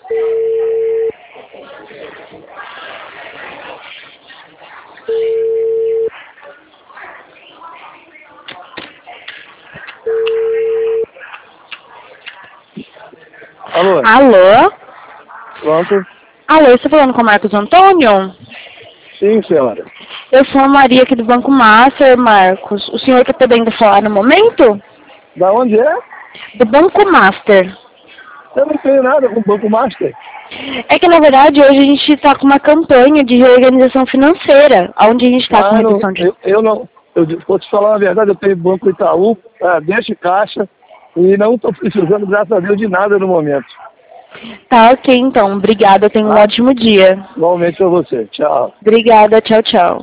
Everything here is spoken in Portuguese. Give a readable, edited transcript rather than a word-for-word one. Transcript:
Alô? Alô? Pronto? Alô, você tá falando com o Marcos Antônio? Sim, senhora. Eu sou a Maria aqui do Banco Master, Marcos. O senhor tá podendo falar no momento? Da onde é? Do Banco Master. Eu não tenho nada com o Banco Master. É que, na verdade, hoje a gente está com uma campanha de reorganização financeira, onde a gente está com Não, redução de... eu não. Eu vou te falar a verdade, eu tenho Banco Itaú, deixa caixa, e não estou precisando, graças a Deus, de nada no momento. Tá, ok, então. Obrigada, tenha um Tá? ótimo dia. Igualmente a você. Tchau. Obrigada, tchau, tchau.